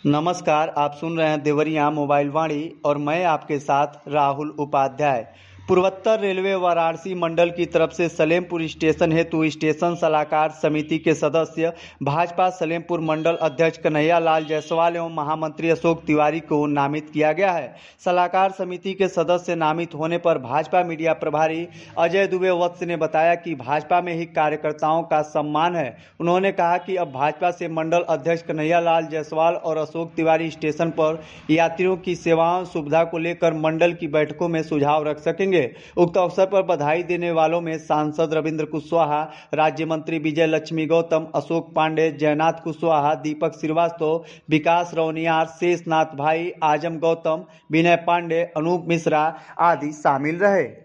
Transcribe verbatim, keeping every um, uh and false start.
नमस्कार, आप सुन रहे हैं देवरिया मोबाइल वाणी और मैं आपके साथ राहुल उपाध्याय। पूर्वोत्तर रेलवे वाराणसी मंडल की तरफ से सलेमपुर स्टेशन हेतु स्टेशन सलाहकार समिति के सदस्य भाजपा सलेमपुर मंडल अध्यक्ष कन्हैया लाल जायसवाल एवं महामंत्री अशोक तिवारी को नामित किया गया है। सलाहकार समिति के सदस्य नामित होने पर भाजपा मीडिया प्रभारी अजय दुबे वत्स ने बताया कि भाजपा में ही कार्यकर्ताओं का सम्मान है। उन्होंने कहा कि अब भाजपा से मंडल अध्यक्ष कन्हैया लाल जायसवाल और अशोक तिवारी स्टेशन पर यात्रियों की सेवाओं सुविधा को लेकर मंडल की बैठकों में सुझाव रख सकेंगे। उक्त अवसर पर बधाई देने वालों में सांसद रविंद्र कुशवाहा, राज्य मंत्री विजय लक्ष्मी गौतम, अशोक पांडे, जयनाथ कुशवाहा, दीपक श्रीवास्तव, विकास रौनियार, शेषनाथ भाई, आजम गौतम, विनय पांडे, अनूप मिश्रा आदि शामिल रहे।